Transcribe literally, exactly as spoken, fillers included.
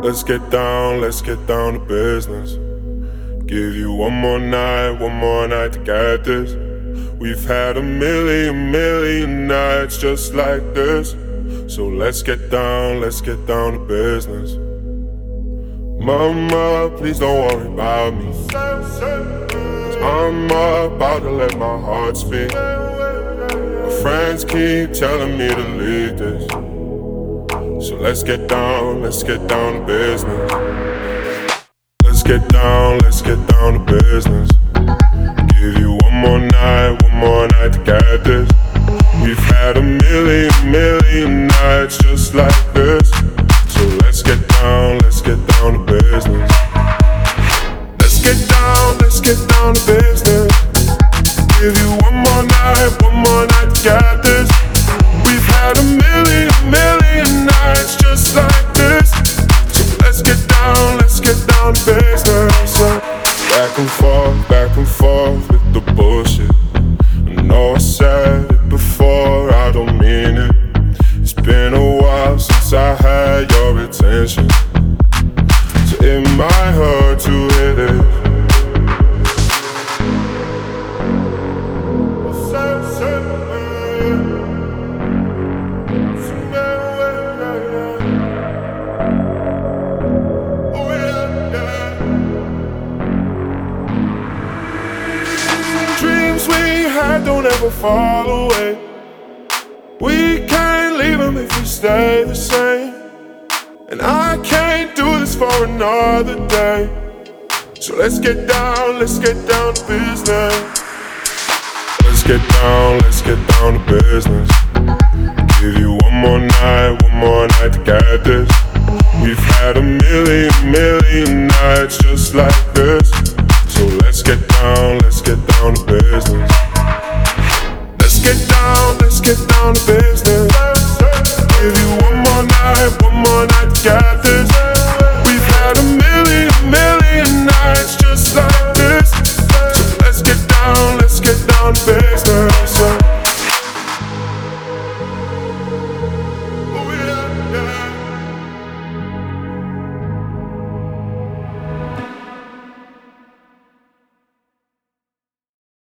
Let's get down, let's get down to business. Give you one more night, one more night to get this. We've had a million, million nights just like this. So let's get down, let's get down to business. Mama, please don't worry about me, 'cause I'm about to let my heart speak. My friends keep telling me to leave this. So let's get down, let's get down to business. Let's get down, let's get down to business. Give you one more night, one more night to get this. We've had a million, million nights just like this. So let's get down, let's get down to business. Let's get down, let's get down to business. Give you one more night, one more night to get this. We've had a million, million nights just like this. So let's get down, let's get down to business. Back and forth, back and forth with the bullshit. I know I said it before, I don't mean it. It's been a while since I had your attention, so it might hurt to hit it. Dreams we had don't ever fall away. We can't leave them if we stay the same. And I can't do this for another day. So let's get down, let's get down to business. Let's get down, let's get down to business. Give you one more night, one more night to get this. We've had a million, million nights just like this. So let's get down, let's get down to business. Let's get down, let's get down to business. Give you one more night, one more night to get this.